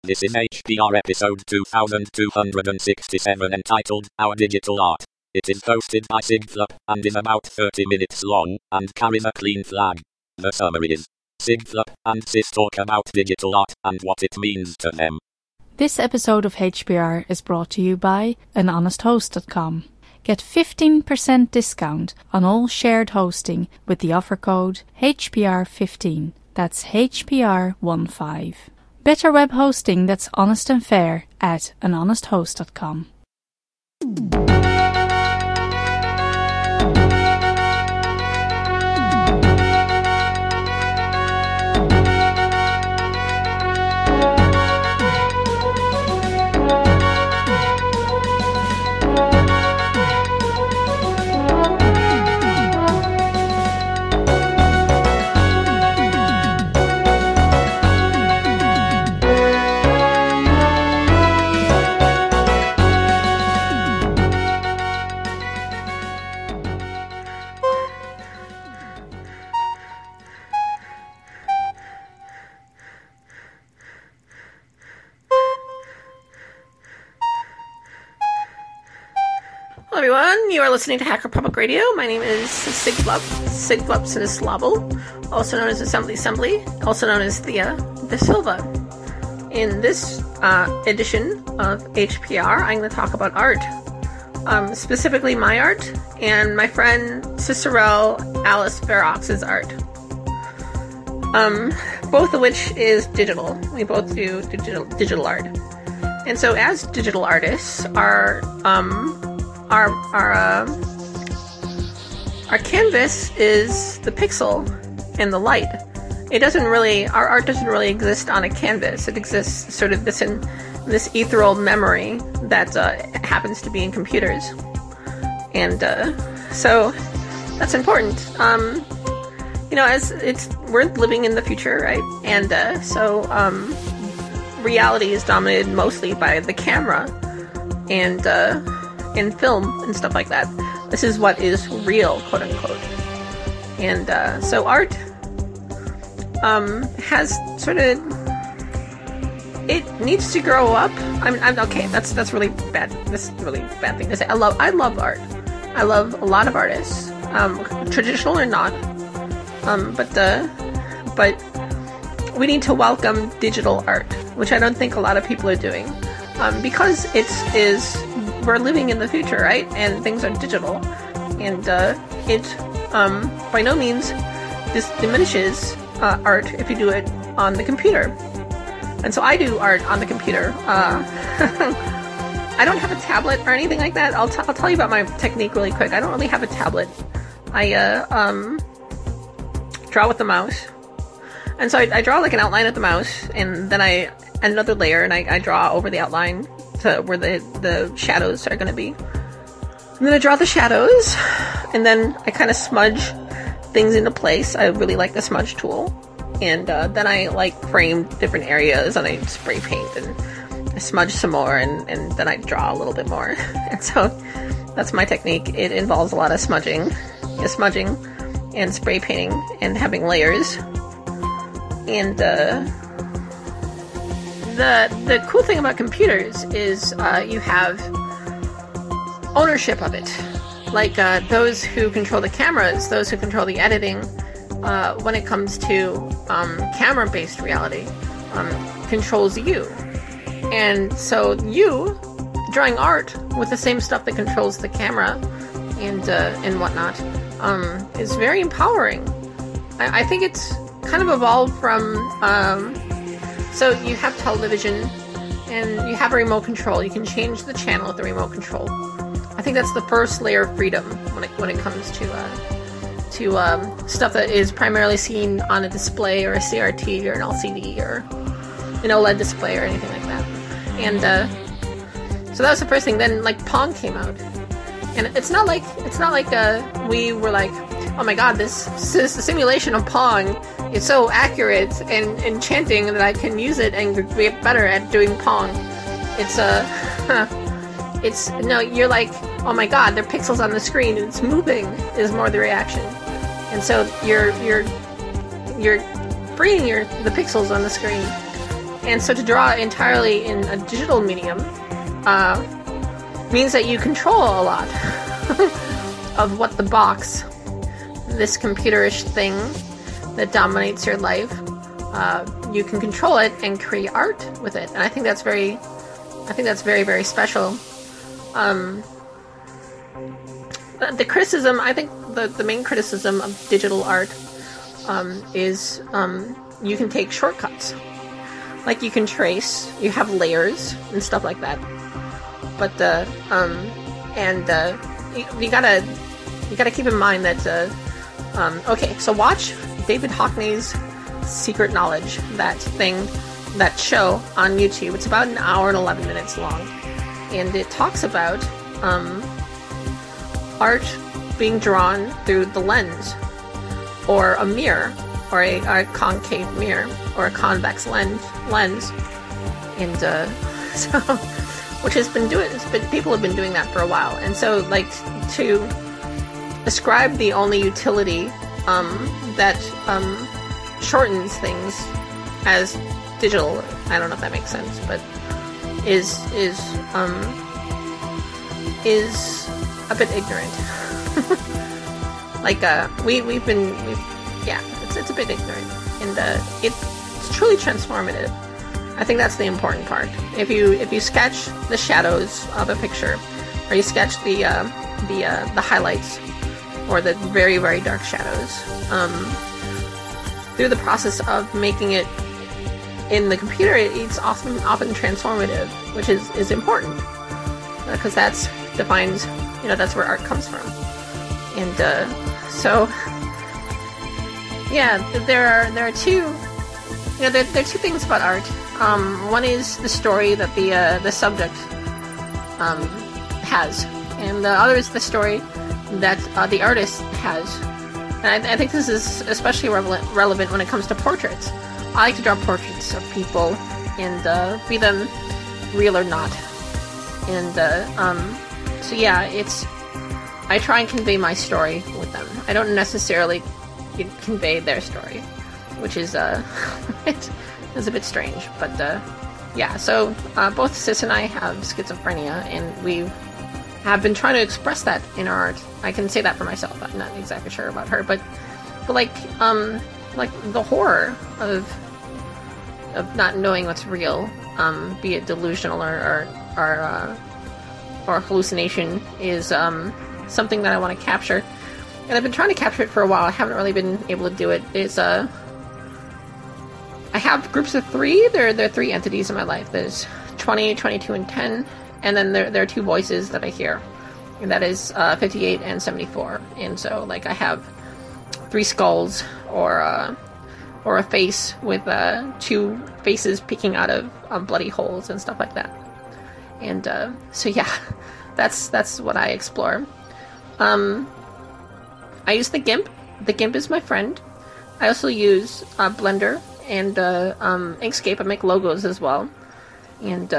This is HPR episode 2267 entitled Our Digital Art. It is hosted by Sigflop and is about 30 minutes long and carries a clean flag. The summary is: Sigflop and Sis talk about digital art and what it means to them. This episode of HPR is brought to you by anhonesthost.com. Get 15% discount on all shared hosting with the offer code HPR15. That's HPR15. Better web hosting that's honest and fair at anhonesthost.com. Hello everyone, you are listening to Hacker Public Radio. My name is Sigflop, Sigflop Sinislavo, also known as Assembly, also known as Thea De Silva. In this edition of HPR, I'm going to talk about art, specifically my art and my friend Cicero Alice Ferox's art, both of which is digital. We both do digital art. And so as digital artists, our canvas is the pixel and the light. Our art doesn't really exist on a canvas. It exists sort of this ethereal memory that happens to be in computers. And so that's important. We're living in the future, right? And so reality is dominated mostly by the camera and film and stuff like that. This is what is real, quote unquote. And so art has sort of, it needs to grow up. I'm okay. That's really bad. This is a really bad thing to say. I love art. I love a lot of artists, traditional or not. But we need to welcome digital art, which I don't think a lot of people are doing, because we're living in the future, right? And things are digital, and it by no means diminishes art if you do it on the computer. And so I do art on the computer. I don't have a tablet or anything like that. I'll tell you about my technique really quick. I don't really have a tablet. I draw with the mouse, and so I draw like an outline of the mouse, and then I add another layer, and I draw over the outline to where the shadows are going to be. And then I draw the shadows, and then I kind of smudge things into place. I really like the smudge tool. And then I frame different areas, and I spray paint, and I smudge some more, and then I draw a little bit more. And so that's my technique. It involves a lot of smudging and spray painting and having layers. And the cool thing about computers is you have ownership of it. Like those who control the cameras, those who control the editing, when it comes to camera-based reality, controls you. And so you, drawing art with the same stuff that controls the camera and whatnot, is very empowering. I think it's kind of evolved from... So you have television, and you have a remote control. You can change the channel with the remote control. I think that's the first layer of freedom when it comes to stuff that is primarily seen on a display or a CRT or an LCD or an OLED display or anything like that. And so that was the first thing. Then Pong came out, and it's not like we were like, oh my god, this simulation of Pong is so accurate and enchanting that I can use it and get better at doing Pong. You're like, oh my god, there are pixels on the screen and it's moving, is more the reaction. And so you're freeing the pixels on the screen And so to draw entirely in a digital medium means that you control a lot of what the box, this computerish thing that dominates your life, you can control it and create art with it. And I think that's very, very special. The criticism, I think the main criticism of digital art is you can take shortcuts. Like you can trace, you have layers and stuff like that. But you gotta keep in mind that okay, so watch David Hockney's Secret Knowledge, that show on YouTube. It's about an hour and 11 minutes long, and it talks about art being drawn through the lens, or a mirror, or a concave mirror, or a convex lens, and so which has been people have been doing that for a while, and so like to ascribe the only utility that shortens things as digital, I don't know if that makes sense, but is a bit ignorant. Like it's a bit ignorant, and it's truly transformative. I think that's the important part. If you sketch the shadows of a picture, or you sketch the highlights, or the very, very dark shadows, through the process of making it in the computer, it's often transformative, which is important, because that's defines, that's where art comes from. And so yeah, there are two, there are two things about art. One is the story that the subject has, and the other is the story that the artist has. And I think this is especially relevant when it comes to portraits. I like to draw portraits of people, and be them real or not. And so yeah, I try and convey my story with them. I don't necessarily convey their story, which is it's a bit strange. But yeah, so both Sis and I have schizophrenia, and we have been trying to express that in our art. I can say that for myself. I'm not exactly sure about her, but like the horror of not knowing what's real, be it delusional or hallucination, is something that I want to capture, and I've been trying to capture it for a while. I haven't really been able to do it. I have groups of three. There are three entities in my life. There's 20, 22, and 10. And then there are two voices that I hear. And that is 58 and 74. And so, like, I have three skulls, or a face with two faces peeking out of bloody holes and stuff like that. And so yeah, that's what I explore. I use the GIMP. The GIMP is my friend. I also use Blender and Inkscape. I make logos as well. And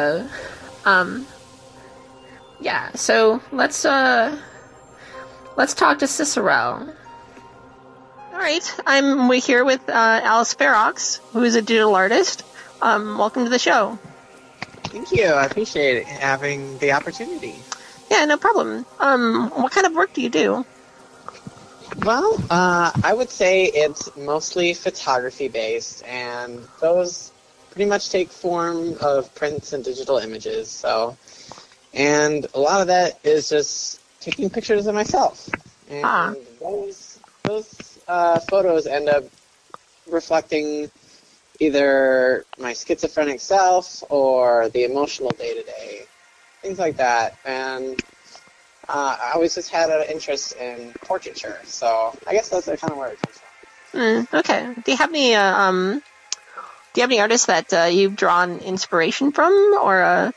yeah, so let's talk to Cicero. All right, we're here with Alice Ferox, who is a digital artist. Welcome to the show. Thank you. I appreciate having the opportunity. Yeah, no problem. What kind of work do you do? Well, I would say it's mostly photography-based, and those pretty much take form of prints and digital images. So, and a lot of that is just taking pictures of myself. And those photos end up reflecting either my schizophrenic self or the emotional day-to-day, things like that. And I always just had an interest in portraiture, so I guess that's kind of where it comes from. Okay. Do you have any artists that you've drawn inspiration from, or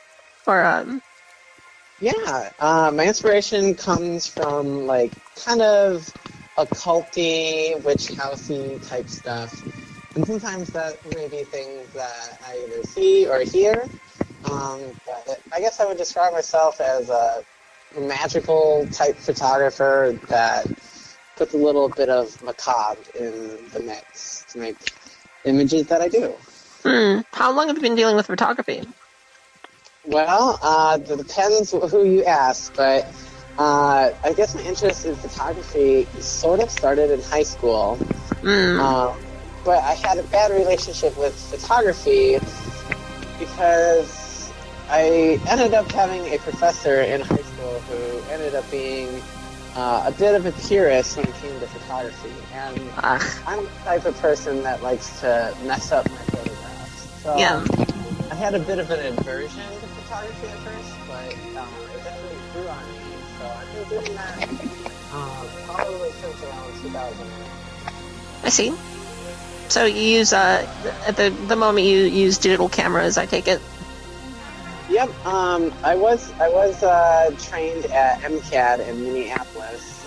Yeah, my inspiration comes from like kind of occulty, witch housey type stuff, and sometimes that may be things that I either see or hear. But I guess I would describe myself as a magical type photographer that puts a little bit of macabre in the mix to make images that I do. How long have you been dealing with photography? Well, it depends who you ask, but I guess my interest in photography sort of started in high school. But I had a bad relationship with photography because I ended up having a professor in high school who ended up being a bit of a purist when it came to photography. And I'm the type of person that likes to mess up my photographs. So I had a bit of an aversion to photography at first, but it definitely grew on me. So I've been doing that probably since around 2000. I see. So you use at the moment you use digital cameras, I take it. Yep. I was trained at MCAD in Minneapolis,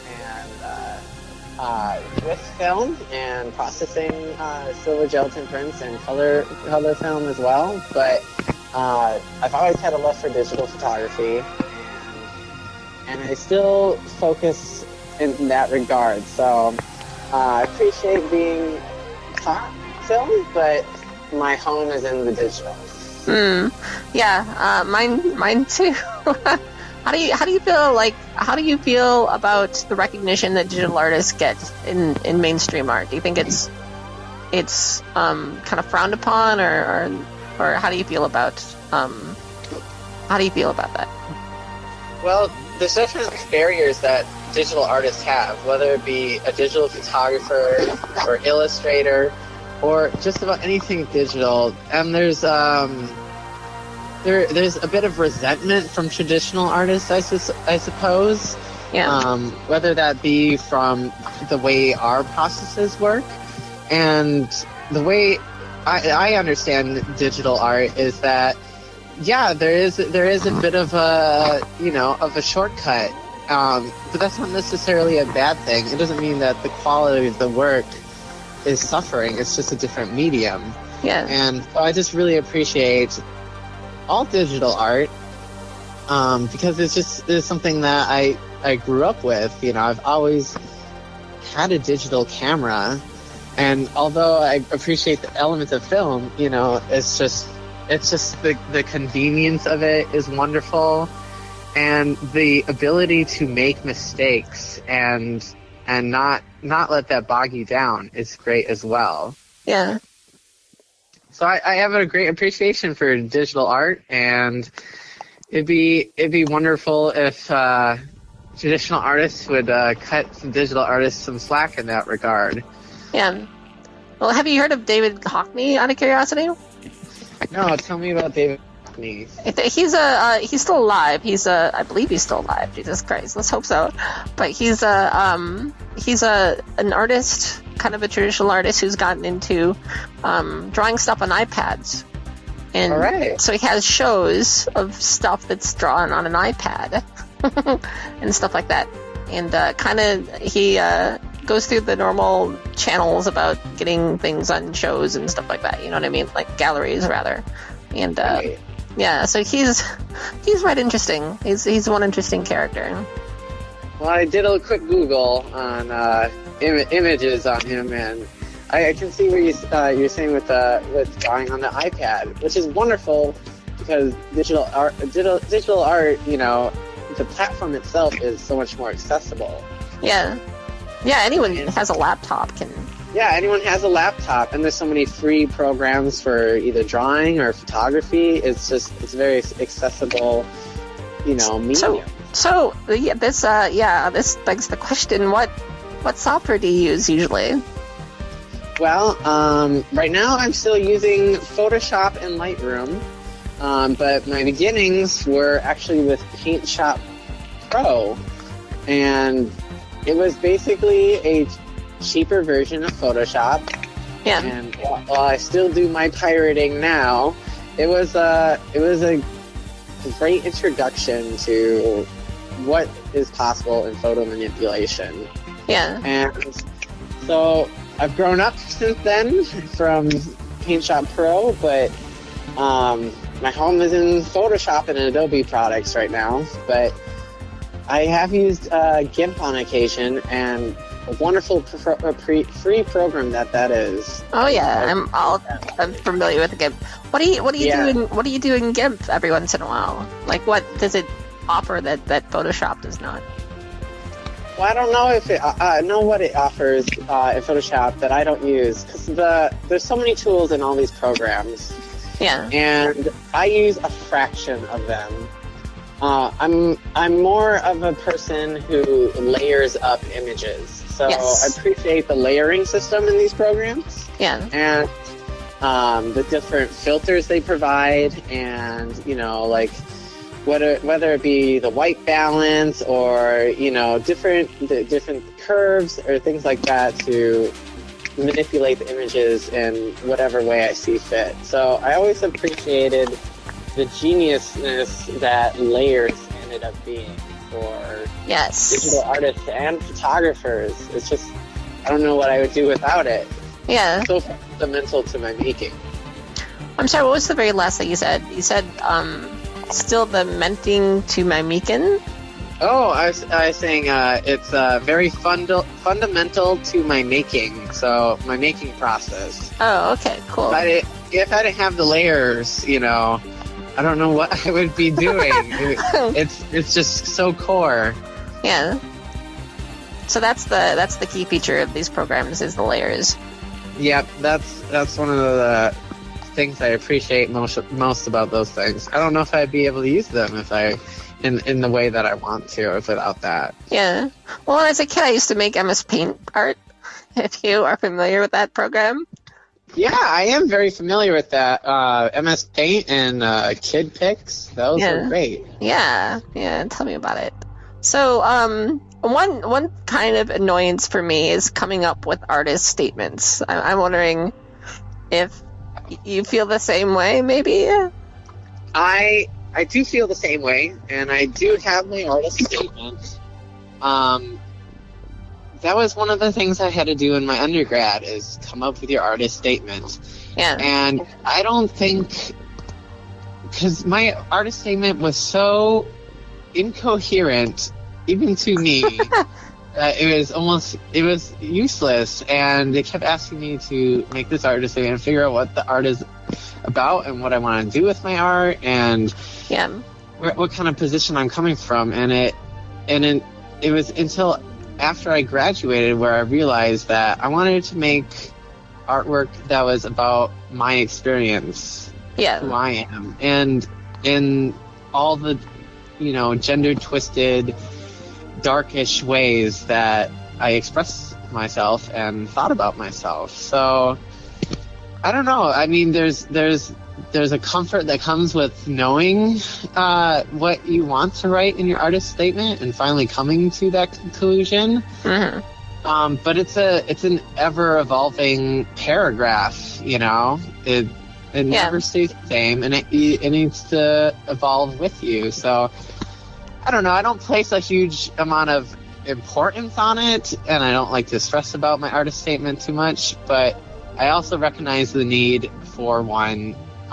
and with film and processing silver gelatin prints and color film as well. But I've always had a love for digital photography, and I still focus in that regard. So I appreciate being taught film, but my home is in the digital. Yeah, mine too. How do you feel about the recognition that digital artists get in mainstream art? Do you think it's kind of frowned upon, or how do you feel about that? Well, there's different barriers that digital artists have, whether it be a digital photographer or illustrator or just about anything digital. And there's a bit of resentment from traditional artists, I suppose. Yeah. Whether that be from the way our processes work, and the way I understand digital art is that, yeah, there is a bit of a shortcut, but that's not necessarily a bad thing. It doesn't mean that the quality of the work is suffering. It's just a different medium. Yeah. And I just really appreciate all digital art, because it's something that I grew up with. I've always had a digital camera, and although I appreciate the element of film, it's just the convenience of it is wonderful, and the ability to make mistakes and not let that bog you down is great as well. Yeah. So I have a great appreciation for digital art, and it'd be wonderful if traditional artists would cut some digital artists some slack in that regard. Yeah. Well, have you heard of David Hockney, out of curiosity? No, tell me about David Hockney. He's still alive. I believe he's still alive. Jesus Christ, let's hope so. But he's an artist, kind of a traditional artist who's gotten into drawing stuff on iPads. And all right. So he has shows of stuff that's drawn on an iPad and stuff like that. And he goes through the normal channels about getting things on shows and stuff like that. You know what I mean? Like galleries, rather. And right. Yeah, so he's right interesting. He's one interesting character. Well, I did a quick Google on images on him, and I can see what you're saying with drawing on the iPad, which is wonderful because digital art, the platform itself is so much more accessible. Yeah, anyone who has a laptop can. Yeah, anyone has a laptop, and there's so many free programs for either drawing or photography. It's very accessible, medium. So this begs the question: what software do you use usually? Well, right now I'm still using Photoshop and Lightroom, but my beginnings were actually with Paint Shop Pro, and it was basically a cheaper version of Photoshop. Yeah. And while I still do my pirating now, it was a great introduction to what is possible in photo manipulation. Yeah. And so I've grown up since then from Paint Shop Pro, but my home is in Photoshop and Adobe products right now. But I have used GIMP on occasion, and wonderful free program that is. Oh yeah, I'm familiar with GIMP. What do you do in GIMP every once in a while? Like, what does it offer that Photoshop does not? Well, I don't know if I know what it offers in Photoshop that I don't use, because there's so many tools in all these programs. Yeah. And I use a fraction of them. I'm more of a person who layers up images, so yes. I appreciate the layering system in these programs. Yeah. And the different filters they provide, and like whether it be the white balance or different curves or things like that to manipulate the images in whatever way I see fit. So I always appreciated the geniusness that layers ended up being for digital artists and photographers. It's just, I don't know what I would do without it. Yeah. It's so fundamental to my making. I'm sorry, what was the very last thing you said? You said, still the menting to my making? Oh, I was saying it's very fundamental to my making, so my making process. Oh, okay, cool. But if I didn't have the layers, I don't know what I would be doing. It's just so core. Yeah. So that's the key feature of these programs is the layers. Yep, that's one of the things I appreciate most about those things. I don't know if I'd be able to use them if I in the way that I want to without that. Yeah. Well, as a kid, I used to make MS Paint art. If you are familiar with that program. Yeah, I am very familiar with that. MS Paint and Kid Pix. Those are great. Yeah. Tell me about it. So, one kind of annoyance for me is coming up with artist statements. I'm wondering if you feel the same way, maybe? I do feel the same way, and I do have my artist statement. That was one of the things I had to do in my undergrad, is come up with your artist statement. Yeah. And I don't think, because my artist statement was so incoherent, even to me, it was useless, and they kept asking me to make this artist statement and figure out what the art is about and what I want to do with my art and what kind of position I'm coming from. And it was until after I graduated where I realized that I wanted to make artwork that was about my experience, who I am, and in all the gender twisted, darkish ways that I express myself and thought about myself. So I don't know. I mean, there's a comfort that comes with knowing what you want to write in your artist statement and finally coming to that conclusion. Mm-hmm. But it's an ever evolving paragraph. It never stays the same, and it needs to evolve with you. So I don't know. I don't place a huge amount of importance on it, and I don't like to stress about my artist statement too much, but I also recognize the need for one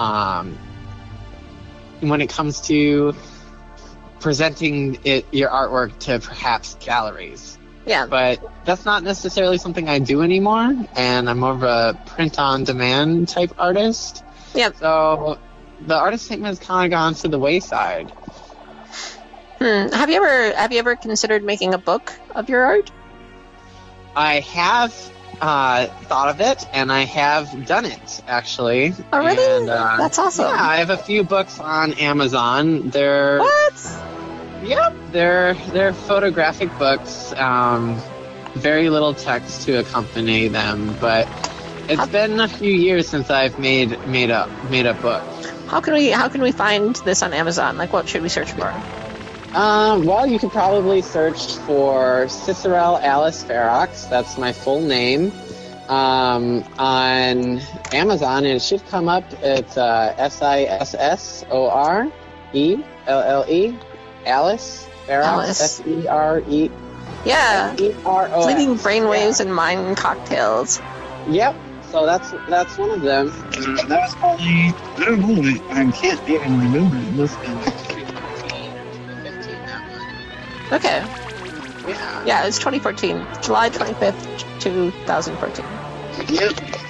when it comes to presenting your artwork to perhaps galleries. Yeah. But that's not necessarily something I do anymore, and I'm more of a print-on-demand type artist. Yeah. So the artist statement has kind of gone to the wayside. Have you ever considered making a book of your art? I have thought of it, and I have done it, actually. Oh, really? And, that's awesome. Yeah, I have a few books on Amazon. What? Yep, they're photographic books. Very little text to accompany them, but it's been a few years since I've made a book. How can we find this on Amazon? Like, what should we search for? Well, you could probably search for Cicerelle Alice Ferox. That's my full name. On Amazon, and it should come up. It's Sissorelle, Alice Ferox, Fere. Yeah. Ferox. Fleeting brainwaves and mind cocktails. Yep. So that's one of them. That was probably, I don't know, I can't even remember. It must have been like 2015, that one. Okay. Yeah, it's 2014. July 25th, 2014. Yep.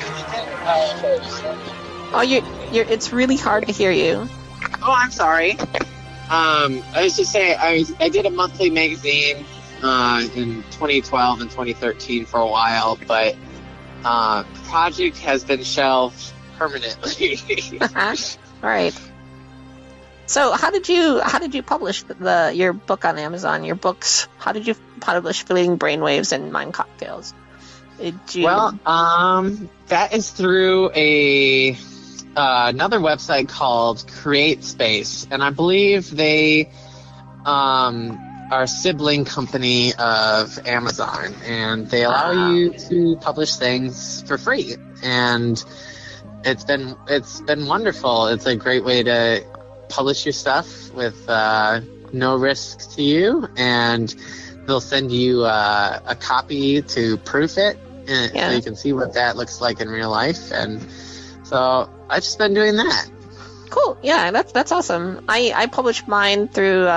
Oh, it's really hard to hear you. Oh, I'm sorry. I was just saying, I did a monthly magazine in 2012 and 2013 for a while, but project has been shelved permanently. All right. So how did you publish your book on Amazon? Your books? How did you publish Fleeting Brainwaves and Mind Cocktails? Well, that is through another website called CreateSpace, and I believe they are a sibling company of Amazon, and they allow you to publish things for free. And it's been wonderful. It's a great way to publish your stuff with no risk to you, and they'll send you a copy to proof it, so you can see what that looks like in real life. And so I've just been doing that. Cool. Yeah, that's awesome. I published mine through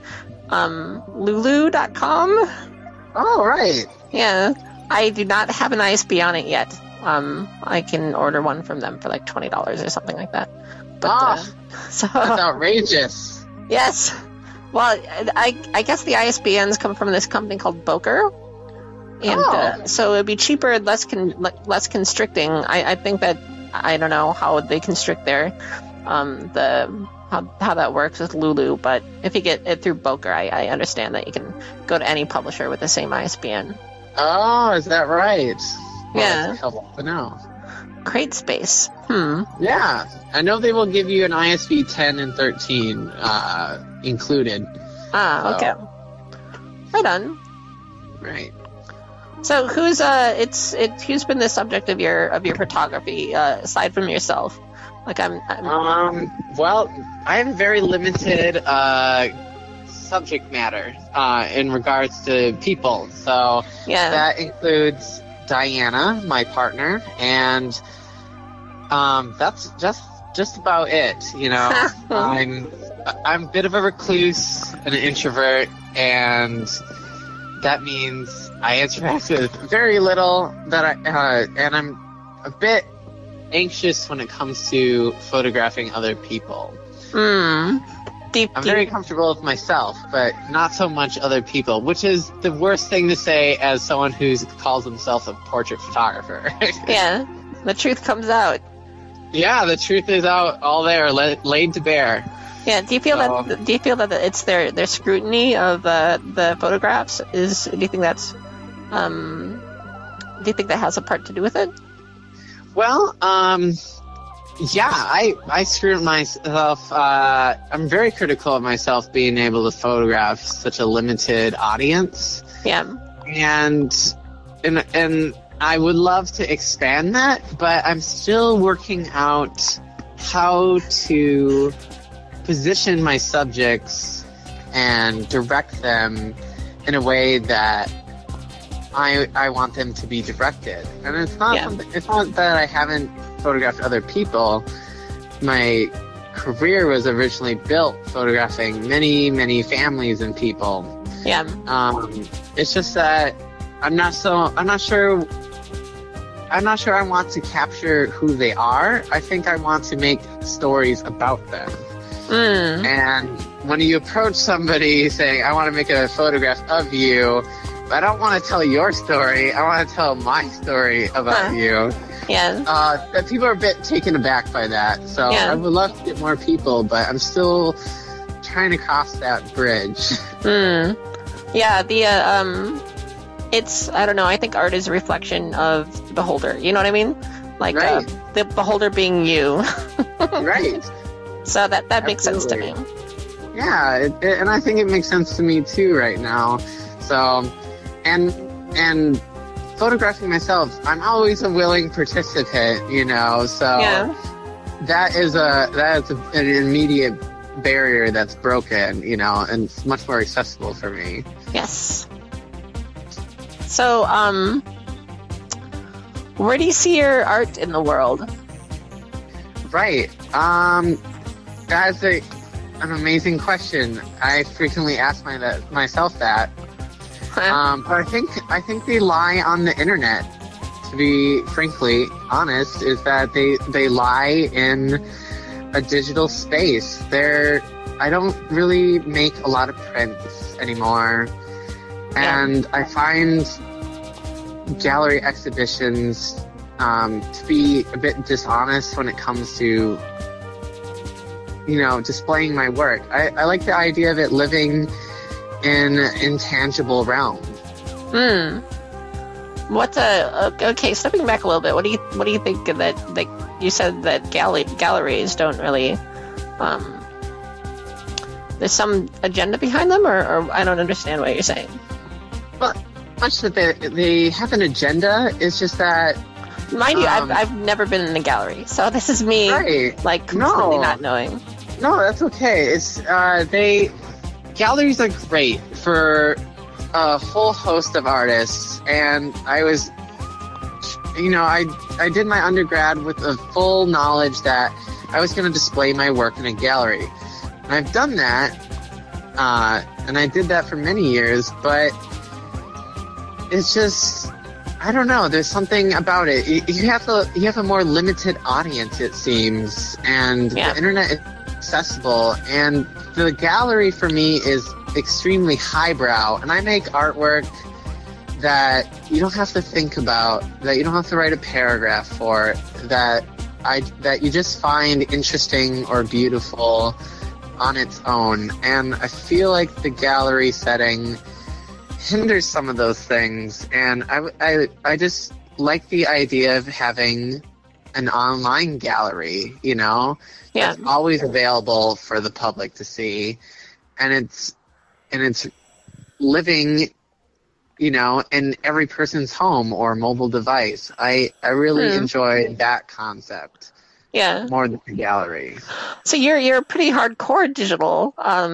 Lulu.com. Oh, right. Yeah, I do not have an ISB on it yet. I can order one from them for like $20 or something like that. But, so that's outrageous. Yes. Well, I guess the ISBNs come from this company called Boker, and so it'd be cheaper and less constricting. I think that I don't know how they constrict their how that works with Lulu, but if you get it through Boker, I understand that you can go to any publisher with the same ISBN. Oh, is that right? Well, Yeah. that's helpful to know. CreateSpace. Yeah, I know they will give you an ISB 10 and 13 included. Okay. Right on. Right. So who's been the subject of your photography aside from yourself? Like well, I have very limited subject matter in regards to people. So that includes Diana, my partner, and that's just about it. You know, I'm a bit of a recluse, an introvert, and that means I interact with very little. And I'm a bit anxious when it comes to photographing other people. I'm very comfortable with myself, but not so much other people, which is the worst thing to say as someone who calls himself a portrait photographer. Yeah, the truth comes out. Yeah, the truth is out all there, laid to bear. Yeah, do you feel that it's their scrutiny of the photographs do you think that has a part to do with it? Well, yeah, I screwed myself. I'm very critical of myself being able to photograph such a limited audience. Yeah. And I would love to expand that, but I'm still working out how to position my subjects and direct them in a way that I want them to be directed. And it's not it's not that I haven't photographed other people. My career was originally built photographing many, many families and people. Yeah. It's just that I'm not sure I want to capture who they are. I think I want to make stories about them. And when you approach somebody saying, I want to make a photograph of you, but I don't want to tell your story, I want to tell my story about you. Yeah. That people are a bit taken aback by that. So I would love to get more people, but I'm still trying to cross that bridge. Yeah, it's, I don't know, I think art is a reflection of the beholder. You know what I mean? Like, the beholder being you. Right. So that makes sense to me. Yeah, and I think it makes sense to me too right now. So, and photographing myself, I'm always a willing participant, you know. So that is an immediate barrier that's broken, you know, and it's much more accessible for me. Yes. So, where do you see your art in the world? Right. That's an amazing question. I frequently ask myself that. But I think they lie on the internet. To be frankly honest, is that they lie in a digital space. I don't really make a lot of prints anymore, and I find gallery exhibitions to be a bit dishonest when it comes to, displaying my work. I like the idea of it living in intangible realm. Okay, stepping back a little bit, what do you think that you said that galleries don't really there's some agenda behind them, or I don't understand what you're saying. Well, much that they have an agenda. It's just that, mind you, I've never been in a gallery, so this is me completely not knowing. No, that's okay. It's galleries are great for a whole host of artists, and I was, I did my undergrad with a full knowledge that I was going to display my work in a gallery. And I've done that, and I did that for many years, but it's just, I don't know, there's something about it. You have a more limited audience, it seems, and the internet is accessible, and the gallery for me is extremely highbrow, and I make artwork that you don't have to think about, that you don't have to write a paragraph for, that you just find interesting or beautiful on its own. And I feel like the gallery setting hinders some of those things, and I just like the idea of having an online gallery, that's always available for the public to see, and it's living, in every person's home or mobile device. I really enjoy that concept. Yeah. More than the gallery. So you're a pretty hardcore digital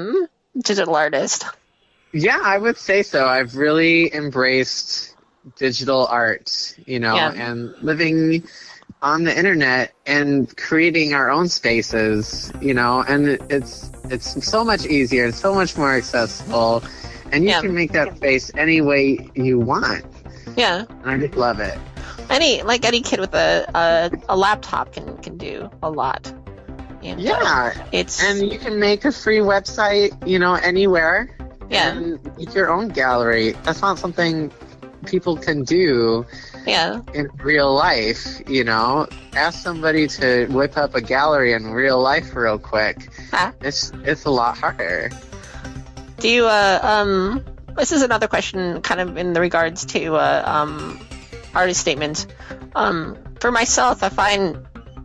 artist. Yeah, I would say so. I've really embraced digital art, and living on the internet and creating our own spaces, and it's so much easier and so much more accessible, and you can make that space any way you want. Yeah. And I just love it. Any kid with a laptop can do a lot. And, and you can make a free website, anywhere. Yeah. And make your own gallery. That's not something people can do in real life, Ask somebody to whip up a gallery in real life real quick. It's a lot harder. Do you this is another question kind of in the regards to artist statements. For myself, I find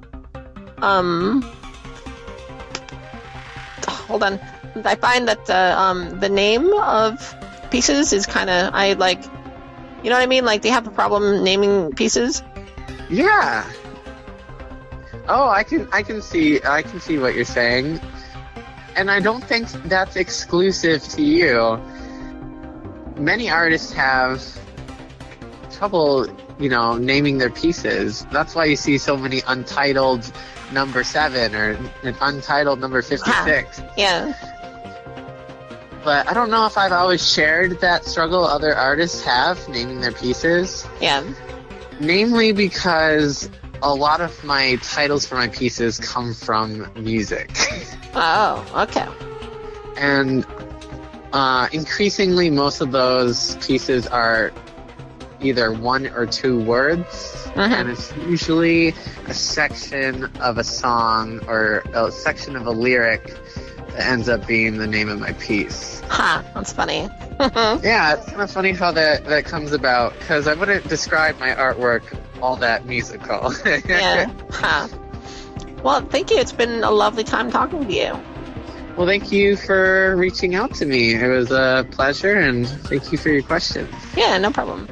hold on. I find that the name of pieces is kind of, I like, you know what I mean? Like, they have a problem naming pieces. Yeah. Oh, I can see what you're saying, and I don't think that's exclusive to you. Many artists have trouble, naming their pieces. That's why you see so many untitled number 7 or an untitled number 56. Yeah. But I don't know if I've always shared that struggle other artists have naming their pieces. Yeah. Namely because a lot of my titles for my pieces come from music. Oh, okay. And increasingly, most of those pieces are either 1 or 2 words, and it's usually a section of a song or a section of a lyric that ends up being the name of my piece. That's funny. Yeah, it's kind of funny how that comes about, because I wouldn't describe my artwork all that musical. Yeah. Well, thank you. It's been a lovely time talking to you. Well, thank you for reaching out to me. It was a pleasure, and thank you for your questions. Yeah, no problem.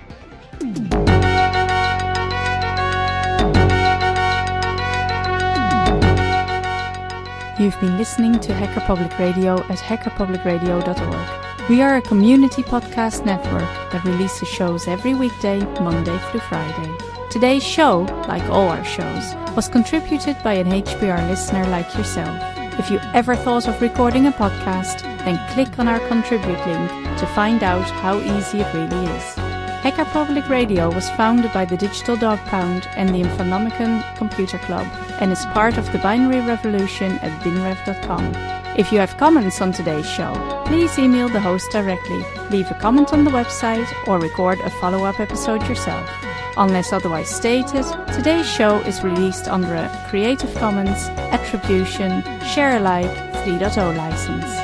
You've been listening to Hacker Public Radio at hackerpublicradio.org. We are a community podcast network that releases shows every weekday, Monday through Friday. Today's show, like all our shows, was contributed by an HPR listener like yourself. If you ever thought of recording a podcast, then click on our contribute link to find out how easy it really is. Hacker Public Radio was founded by the Digital Dog Pound and the Infonomicon Computer Club and is part of the binary revolution at binrev.com. If you have comments on today's show, please email the host directly, leave a comment on the website, or record a follow-up episode yourself. Unless otherwise stated, today's show is released under a Creative Commons Attribution Share Alike 3.0 license.